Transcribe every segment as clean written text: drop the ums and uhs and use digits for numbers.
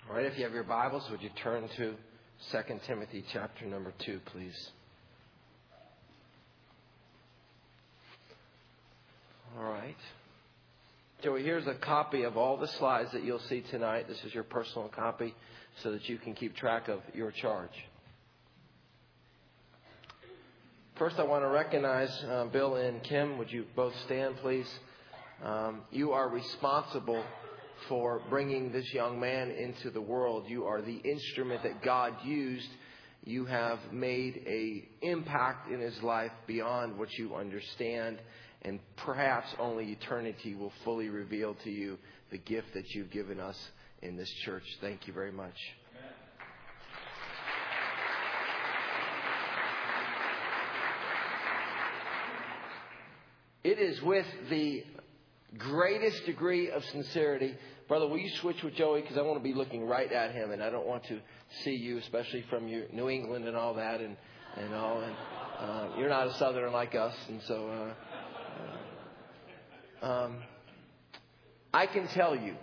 All right, if you have your Bibles, would you turn to 2 Timothy chapter number 2, please? All right. Joey, here's a copy of all the slides that you'll see tonight. This is your personal copy so that you can keep track of your charge. First, I want to recognize Bill and Kim. Would you both stand, please? You are responsible for bringing this young man into the world. You are the instrument that God used. You have made an impact in his life beyond what you understand. And perhaps only eternity will fully reveal to you the gift that you've given us in this church. Thank you very much. It is with the greatest degree of sincerity. Brother, will you switch with Joey? Because I want to be looking right at him, and I don't want to see you, especially from your New England and all that, and all. And you're not a Southerner like us, and so I can tell you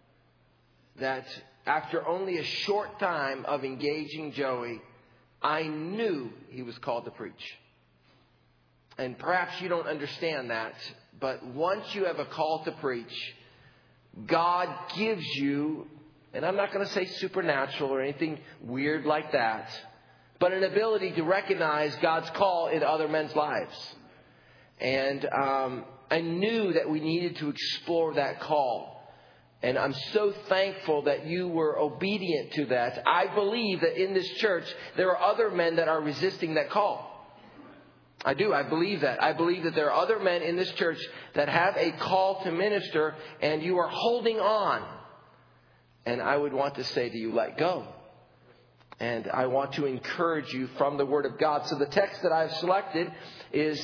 that after only a short time of engaging Joey, I knew he was called to preach. And perhaps you don't understand that, but once you have a call to preach, God gives you, and I'm not going to say supernatural or anything weird like that, but an ability to recognize God's call in other men's lives. And I knew that we needed to explore that call. And I'm so thankful that you were obedient to that. I believe that in this church, there are other men that are resisting that call. I do. I believe that. I believe that there are other men in this church that have a call to minister, and you are holding on. And I would want to say to you, let go. And I want to encourage you from the Word of God. So the text that I've selected is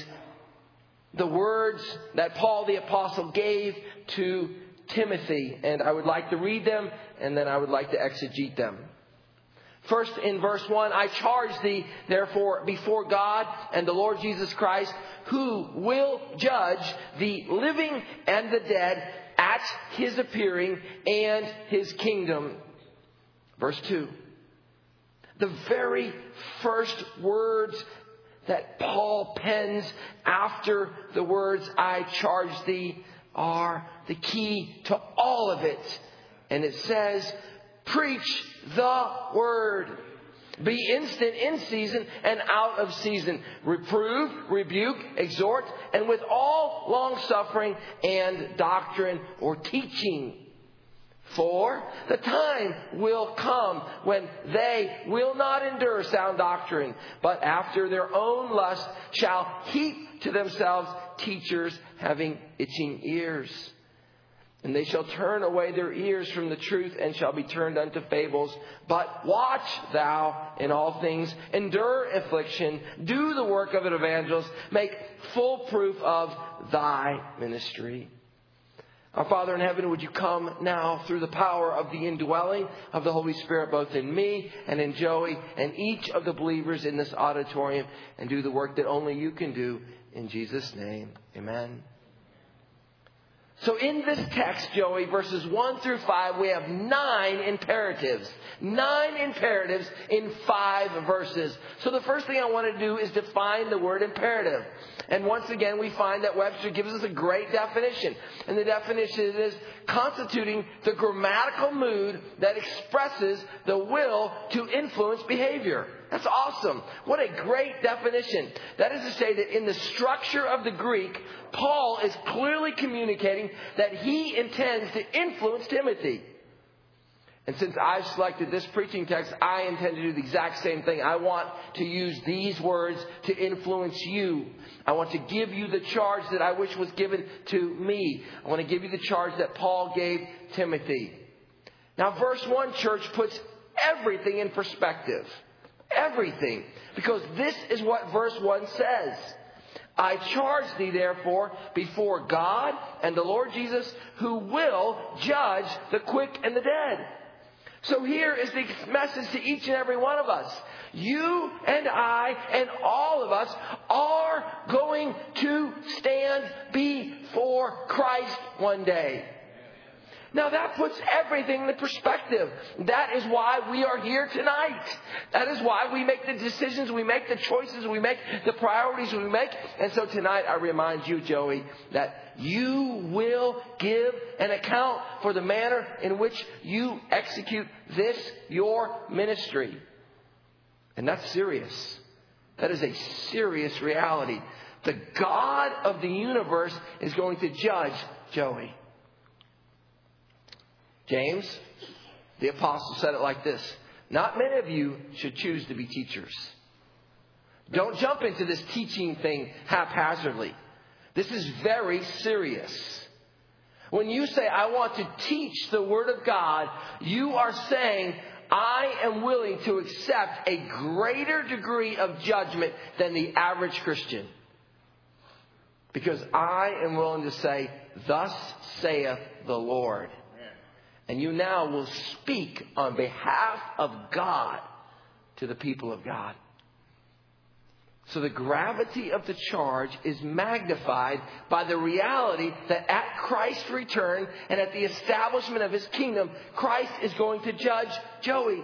the words that Paul the Apostle gave to Timothy. And I would like to read them, and then I would like to exegete them. First, in verse 1, I charge thee, therefore, before God and the Lord Jesus Christ, who will judge the living and the dead at his appearing and his kingdom. Verse 2. The very first words that Paul pens after the words, I charge thee, are the key to all of it. And it says, preach the word. Be instant in season and out of season. Reprove, rebuke, exhort, and with all long suffering and doctrine or teaching. For the time will come when they will not endure sound doctrine, but after their own lust shall heap to themselves teachers having itching ears. And they shall turn away their ears from the truth and shall be turned unto fables. But watch thou in all things, endure affliction, do the work of an evangelist, make full proof of thy ministry. Our Father in heaven, would you come now through the power of the indwelling of the Holy Spirit, both in me and in Joey and each of the believers in this auditorium, and do the work that only you can do. In Jesus' name, amen. So in this text, Joey, verses 1 through 5, we have 9 imperatives. 9 imperatives in 5 verses. So the first thing I want to do is define the word imperative. And once again, we find that Webster gives us a great definition. And the definition is constituting the grammatical mood that expresses the will to influence behavior. That's awesome. What a great definition. That is to say that in the structure of the Greek, Paul is clearly communicating that he intends to influence Timothy. And since I've selected this preaching text, I intend to do the exact same thing. I want to use these words to influence you. I want to give you the charge that I wish was given to me. I want to give you the charge that Paul gave Timothy. Now, verse 1, church, puts everything in perspective. Everything. Because this is what verse 1 says. I charge thee, therefore, before God and the Lord Jesus, who will judge the quick and the dead. So here is the message to each and every one of us. You and I and all of us are going to stand before Christ one day. Now that puts everything in perspective. That is why we are here tonight. That is why we make the decisions we make, the choices we make, the priorities we make. And so tonight I remind you, Joey, that you will give an account for the manner in which you execute this, your ministry. And that's serious. That is a serious reality. The God of the universe is going to judge Joey. James, the apostle, said it like this. Not many of you should choose to be teachers. Don't jump into this teaching thing haphazardly. This is very serious. When you say, I want to teach the Word of God, you are saying, I am willing to accept a greater degree of judgment than the average Christian. Because I am willing to say, thus saith the Lord. And you now will speak on behalf of God to the people of God. So the gravity of the charge is magnified by the reality that at Christ's return and at the establishment of His kingdom, Christ is going to judge Joey.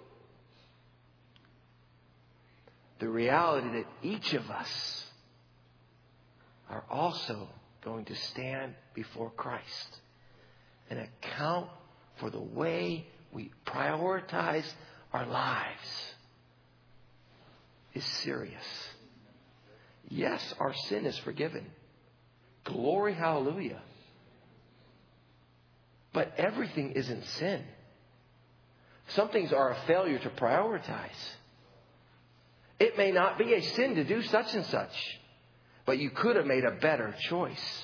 The reality that each of us are also going to stand before Christ and account for the way we prioritize our lives is serious. Yes, our sin is forgiven. Glory, hallelujah. But everything isn't sin. Some things are a failure to prioritize. It may not be a sin to do such and such, but you could have made a better choice.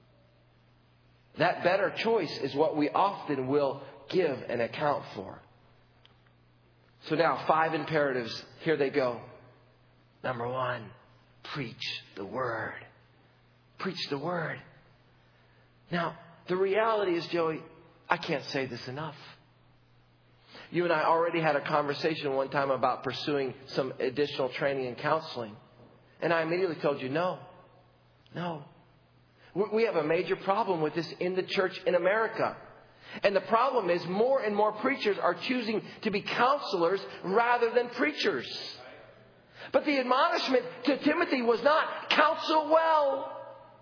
That better choice is what we often will give an account for. So now, 5 imperatives. Here they go. Number 1, preach the Word. Preach the Word. Now, the reality is, Joey, I can't say this enough. You and I already had a conversation one time about pursuing some additional training and counseling. And I immediately told you, no. We have a major problem with this in the church in America. And the problem is more and more preachers are choosing to be counselors rather than preachers. But the admonishment to Timothy was not counsel well.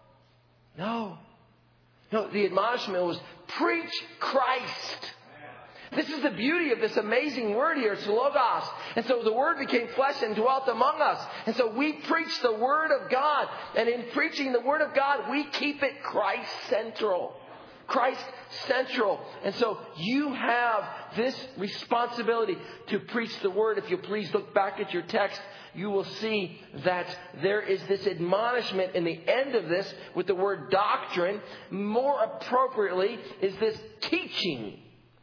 No, the admonishment was preach Christ. This is the beauty of this amazing word here. It's Logos. And so the Word became flesh and dwelt among us. And so we preach the Word of God. And in preaching the Word of God, we keep it Christ central. Christ central. And so you have this responsibility to preach the Word. If you please look back at your text, you will see that there is this admonishment in the end of this with the word doctrine. More appropriately is this teaching.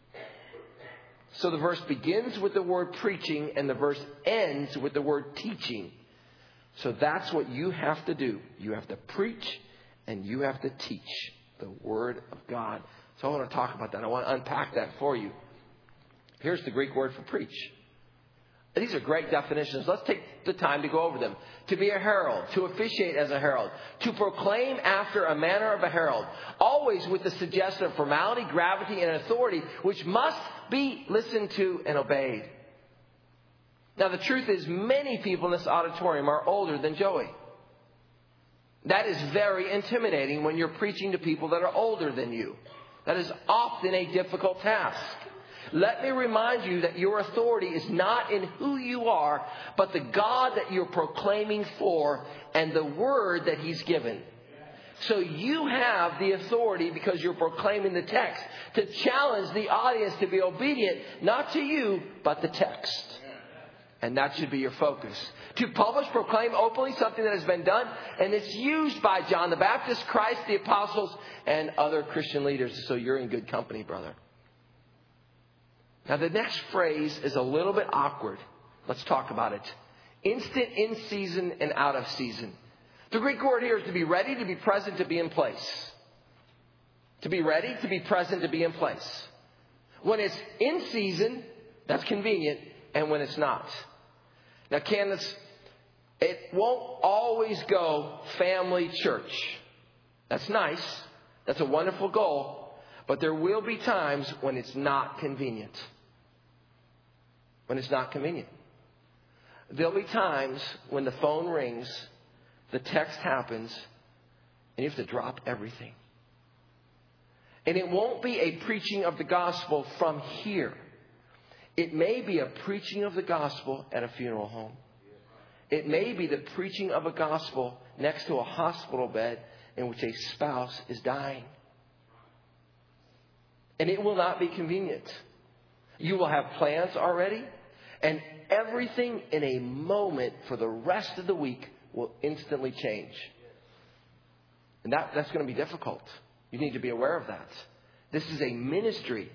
So the verse begins with the word preaching and the verse ends with the word teaching. So that's what you have to do. You have to preach and you have to teach the Word of God. So I want to talk about that. I want to unpack that for you. Here's the Greek word for preach. These are great definitions. Let's take the time to go over them. To be a herald, to officiate as a herald, to proclaim after a manner of a herald, always with the suggestion of formality, gravity, and authority, which must be listened to and obeyed. Now, the truth is, many people in this auditorium are older than Joey. That is very intimidating when you're preaching to people that are older than you. That is often a difficult task. Let me remind you that your authority is not in who you are, but the God that you're proclaiming for and the Word that He's given. So you have the authority, because you're proclaiming the text, to challenge the audience to be obedient, not to you, but the text. And that should be your focus. To publish, proclaim openly something that has been done, and it's used by John the Baptist, Christ, the apostles, and other Christian leaders. So you're in good company, brother. Now, the next phrase is a little bit awkward. Let's talk about it. Instant, in season, and out of season. The Greek word here is to be ready, to be present, to be in place. To be ready, to be present, to be in place. When it's in season, that's convenient, and when it's not. Now, Candace, it won't always go family church. That's nice. That's a wonderful goal. But there will be times when it's not convenient. When it's not convenient. There'll be times when the phone rings, the text happens, and you have to drop everything. And it won't be a preaching of the gospel from here. It may be a preaching of the gospel at a funeral home. It may be the preaching of a gospel next to a hospital bed in which a spouse is dying. And it will not be convenient. You will have plans already, and everything in a moment for the rest of the week will instantly change. And that's going to be difficult. You need to be aware of that. This is a ministry.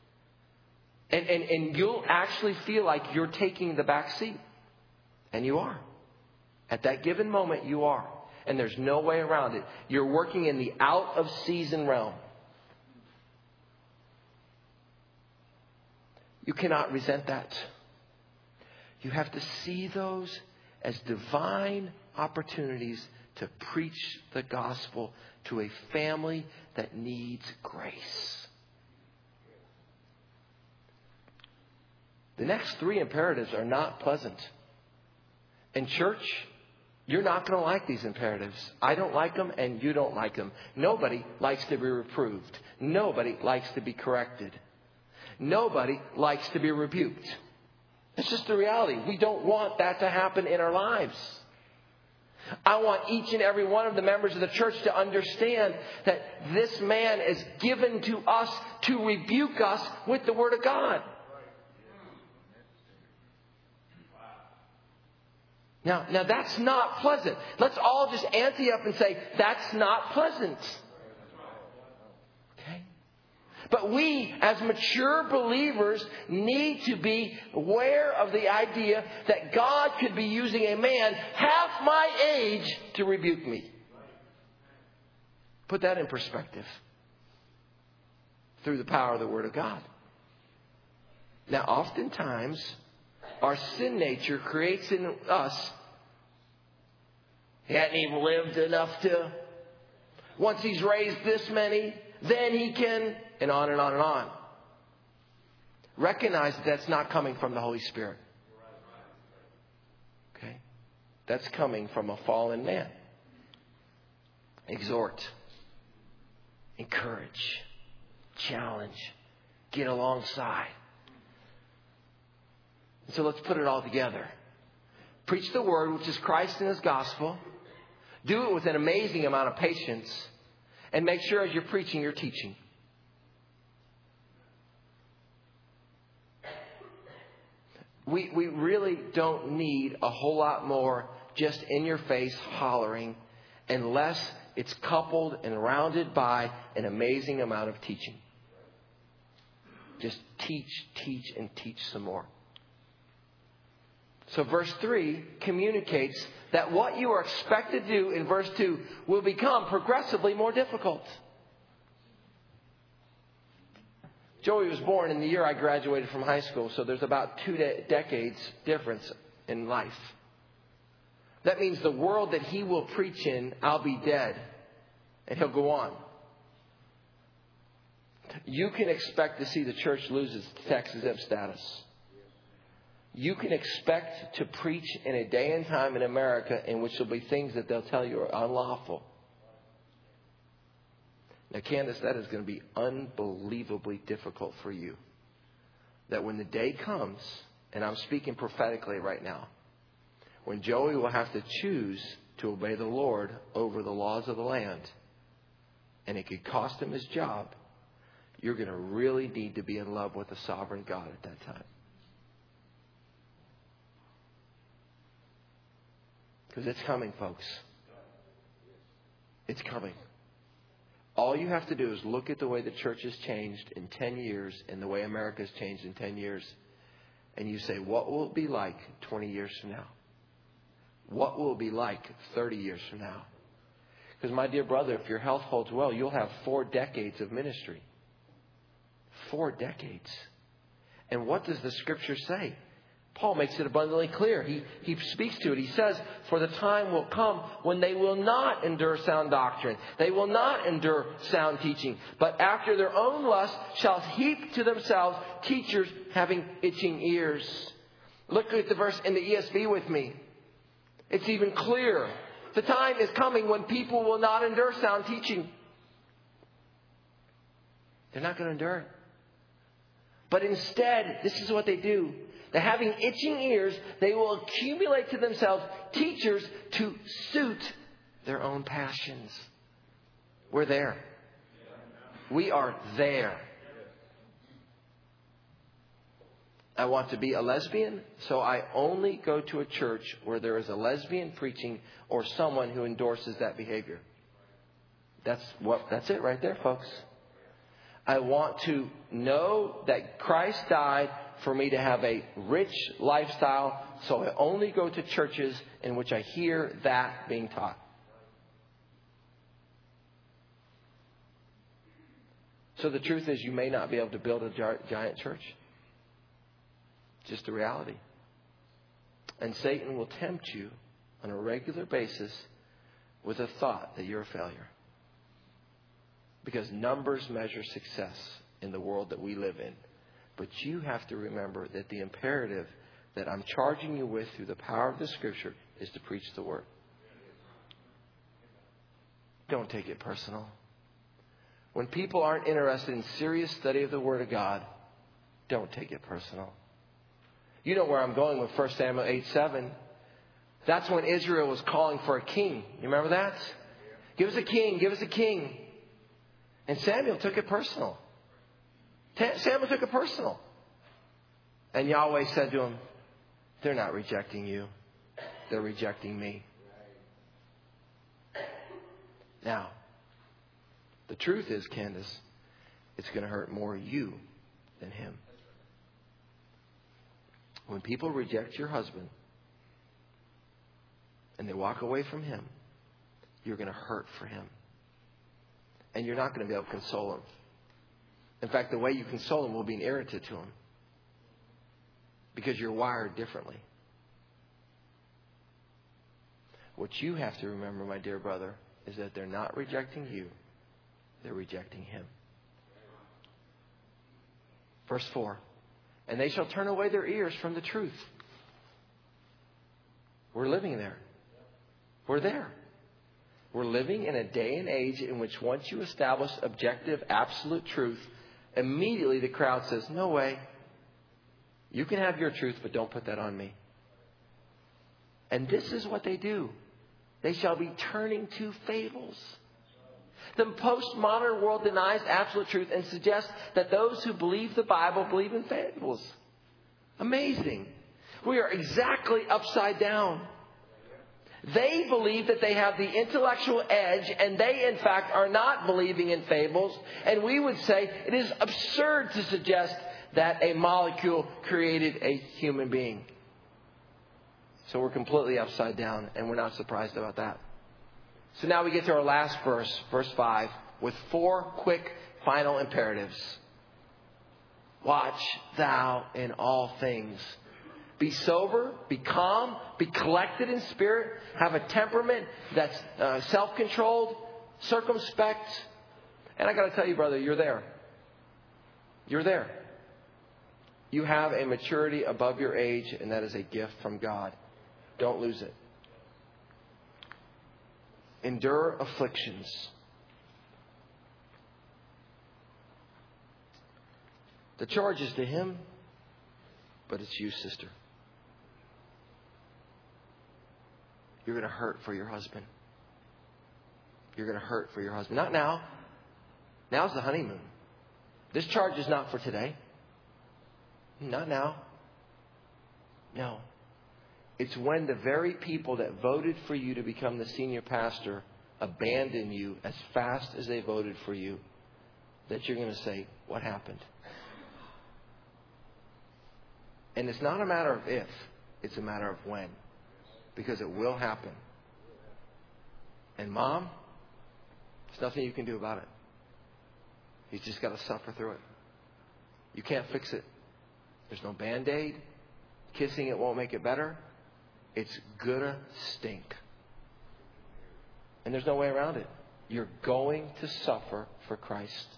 And you'll actually feel like you're taking the back seat. And you are. At that given moment, you are. And there's no way around it. You're working in the out of season realm. You cannot resent that. You have to see those as divine opportunities to preach the gospel to a family that needs grace. The next 3 imperatives are not pleasant. In church, you're not going to like these imperatives. I don't like them and you don't like them. Nobody likes to be reproved. Nobody likes to be corrected. Nobody likes to be rebuked. It's just the reality. We don't want that to happen in our lives. I want each and every one of the members of the church to understand that this man is given to us to rebuke us with the Word of God. Now that's not pleasant. Let's all just ante up and say, that's not pleasant. Okay? But we, as mature believers, need to be aware of the idea that God could be using a man half my age to rebuke me. Put that in perspective. Through the power of the Word of God. Now, oftentimes, our sin nature creates in us, he hadn't even lived enough to, once he's raised this many, then he can, and on and on and on. Recognize that that's not coming from the Holy Spirit. Okay? That's coming from a fallen man. Exhort. Encourage. Challenge. Get alongside. So let's put it all together. Preach the Word, which is Christ and His gospel. Do it with an amazing amount of patience. And make sure as you're preaching, you're teaching. We really don't need a whole lot more just in your face hollering unless it's coupled and rounded by an amazing amount of teaching. Just teach, and teach some more. So verse 3 communicates that what you are expected to do in verse 2 will become progressively more difficult. Joey was born in the year I graduated from high school, so there's about 2 decades difference in life. That means the world that he will preach in, I'll be dead, and he'll go on. You can expect to see the church lose its tax exempt status. You can expect to preach in a day and time in America in which there'll be things that they'll tell you are unlawful. Now, Candace, that is going to be unbelievably difficult for you. That when the day comes, and I'm speaking prophetically right now, when Joey will have to choose to obey the Lord over the laws of the land, and it could cost him his job, you're going to really need to be in love with the sovereign God at that time. Because it's coming, folks. It's coming. All you have to do is look at the way the church has changed in 10 years and the way America has changed in 10 years. And you say, what will it be like 20 years from now? What will it be like 30 years from now? Because, my dear brother, if your health holds well, you'll have 4 decades of ministry. 4 decades. And what does the Scripture say? Paul makes it abundantly clear. He speaks to it. He says, for the time will come when they will not endure sound doctrine. They will not endure sound teaching. But after their own lust shall heap to themselves teachers having itching ears. Look at the verse in the ESV with me. It's even clearer. The time is coming when people will not endure sound teaching. They're not going to endure it. But instead, this is what they do. They're having itching ears. They will accumulate to themselves teachers to suit their own passions. We're there. We are there. I want to be a lesbian, so I only go to a church where there is a lesbian preaching or someone who endorses that behavior. That's it right there, folks. I want to know that Christ died for me to have a rich lifestyle, so I only go to churches in which I hear that being taught. So the truth is, you may not be able to build a giant church. Just a reality. And Satan will tempt you on a regular basis with a thought that you're a failure. Because numbers measure success in the world that we live in. But you have to remember that the imperative that I'm charging you with through the power of the Scripture is to preach the Word. Don't take it personal. When people aren't interested in serious study of the Word of God, don't take it personal. You know where I'm going with 1 Samuel 8:7. That's when Israel was calling for a king. You remember that? Give us a king, give us a king. And Samuel took it personal. Samuel took it personal. And Yahweh said to him, they're not rejecting you. They're rejecting me. Now, the truth is, Candace, it's going to hurt more you than him. When people reject your husband and they walk away from him, you're going to hurt for him. And you're not going to be able to console him. In fact, the way you console him will be an irritant to him. Because you're wired differently. What you have to remember, my dear brother, is that they're not rejecting you. They're rejecting him. Verse 4. And they shall turn away their ears from the truth. We're living there. We're there. We're living in a day and age in which once you establish objective, absolute truth, immediately the crowd says, no way. You can have your truth, but don't put that on me. And this is what they do. They shall be turning to fables. The postmodern world denies absolute truth and suggests that those who believe the Bible believe in fables. Amazing. We are exactly upside down. They believe that they have the intellectual edge, and they, in fact, are not believing in fables. And we would say it is absurd to suggest that a molecule created a human being. So we're completely upside down, and we're not surprised about that. So now we get to our last verse, verse 5, with 4 quick final imperatives. Watch thou in all things. Be sober, be calm, be collected in spirit, have a temperament that's self-controlled, circumspect. And I got to tell you, brother, you're there. You're there. You have a maturity above your age, and that is a gift from God. Don't lose it. Endure afflictions. The charge is to him, but it's you, sister. You're going to hurt for your husband. You're going to hurt for your husband. Not now. Now's the honeymoon. This charge is not for today. Not now. No. It's when the very people that voted for you to become the senior pastor abandon you as fast as they voted for you that you're going to say, what happened? And it's not a matter of if, it's a matter of when. Because it will happen. And Mom, there's nothing you can do about it. You just got to suffer through it. You can't fix it. There's no Band-Aid. kissing it won't make it better. It's gonna stink. And there's no way around it. You're going to suffer for Christ.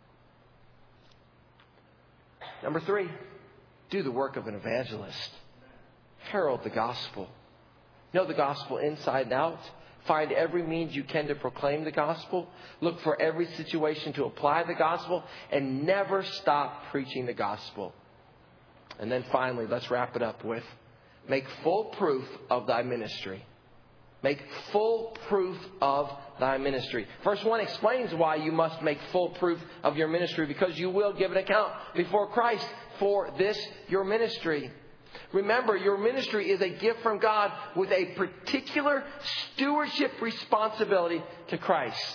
Number 3, do the work of an evangelist. Herald the gospel. Know the gospel inside and out. Find every means you can to proclaim the gospel. Look for every situation to apply the gospel. And never stop preaching the gospel. And then finally, let's wrap it up with, make full proof of thy ministry. Make full proof of thy ministry. Verse 1 explains why you must make full proof of your ministry, because you will give an account before Christ for this, your ministry. Remember, your ministry is a gift from God with a particular stewardship responsibility to Christ.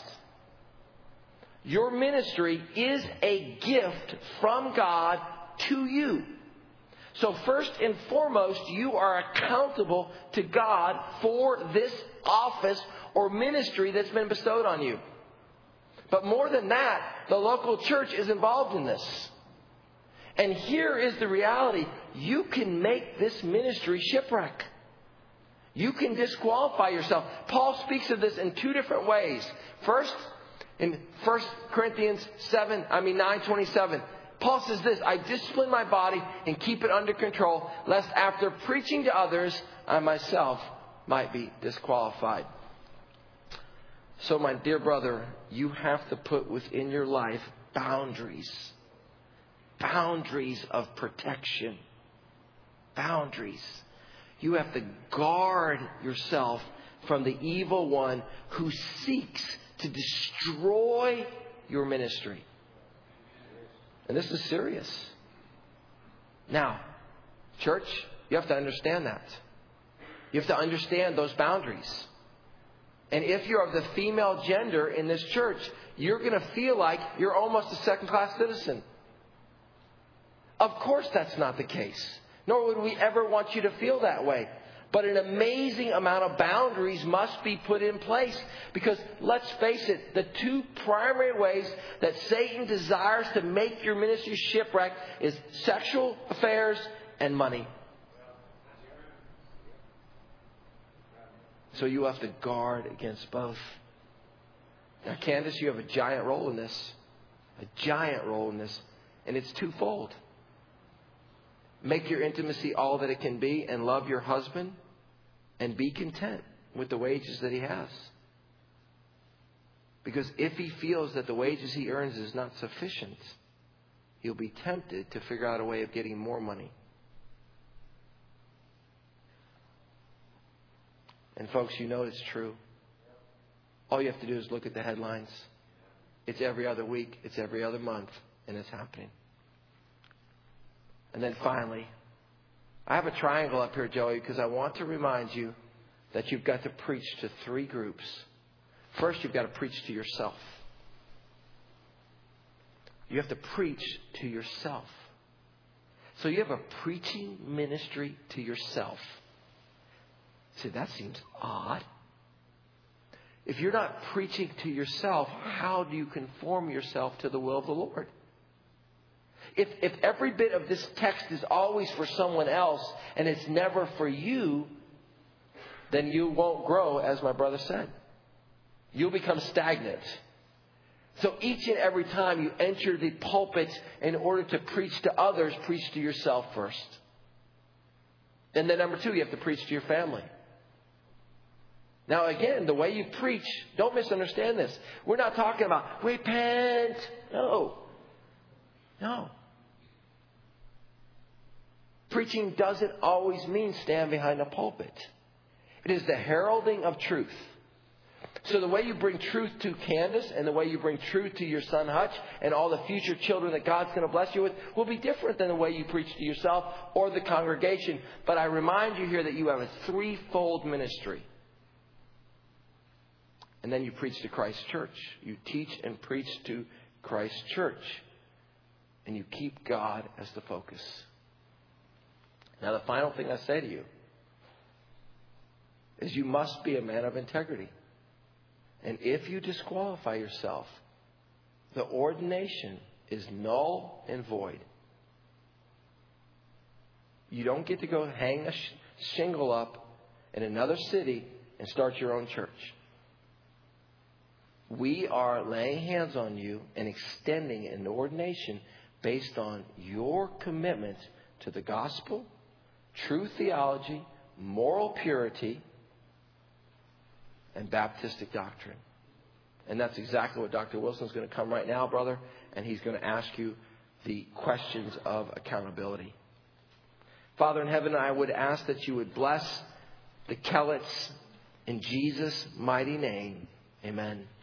Your ministry is a gift from God to you. So first and foremost, you are accountable to God for this office or ministry that's been bestowed on you. But more than that, the local church is involved in this. And here is the reality. You can make this ministry shipwreck. You can disqualify yourself. Paul speaks of this in 2 different ways. First, in 1 Corinthians 9:27. Paul says this, I discipline my body and keep it under control, lest after preaching to others, I myself might be disqualified. So my dear brother, you have to put within your life boundaries. Boundaries of protection. Boundaries. You have to guard yourself from the evil one who seeks to destroy your ministry. And this is serious. Now, church, you have to understand that. You have to understand those boundaries. And if you're of the female gender in this church, you're going to feel like you're almost a second-class citizen. Of course that's not the case. Nor would we ever want you to feel that way. But an amazing amount of boundaries must be put in place. Because let's face it, the 2 primary ways that Satan desires to make your ministry shipwreck is sexual affairs and money. So you have to guard against both. Now, Candace, you have a giant role in this. A giant role in this. And it's twofold. Make your intimacy all that it can be and love your husband and be content with the wages that he has. Because if he feels that the wages he earns is not sufficient, he'll be tempted to figure out a way of getting more money. And folks, you know it's true. All you have to do is look at the headlines. It's every other week, it's every other month, and it's happening. And then finally, I have a triangle up here, Joey, because I want to remind you that you've got to preach to 3 groups. First, you've got to preach to yourself. You have to preach to yourself. So you have a preaching ministry to yourself. See, that seems odd. If you're not preaching to yourself, how do you conform yourself to the will of the Lord? If every bit of this text is always for someone else and it's never for you, then you won't grow, as my brother said. You'll become stagnant. So each and every time you enter the pulpit in order to preach to others, preach to yourself first. And then number 2, you have to preach to your family. Now again, the way you preach, don't misunderstand this. We're not talking about repent. No. Preaching doesn't always mean stand behind a pulpit. It is the heralding of truth. So the way you bring truth to Candace and the way you bring truth to your son Hutch and all the future children that God's going to bless you with will be different than the way you preach to yourself or the congregation. But I remind you here that you have a 3-fold ministry. And then you preach to Christ's church. You teach and preach to Christ's church. And you keep God as the focus. Now, the final thing I say to you is you must be a man of integrity. And if you disqualify yourself, the ordination is null and void. You don't get to go hang a shingle up in another city and start your own church. We are laying hands on you and extending an ordination based on your commitment to the gospel, true theology, moral purity, and Baptistic doctrine. And that's exactly what Dr. Wilson is going to come right now, brother, and he's going to ask you the questions of accountability. Father in heaven, I would ask that you would bless the Kelletts in Jesus' mighty name. Amen.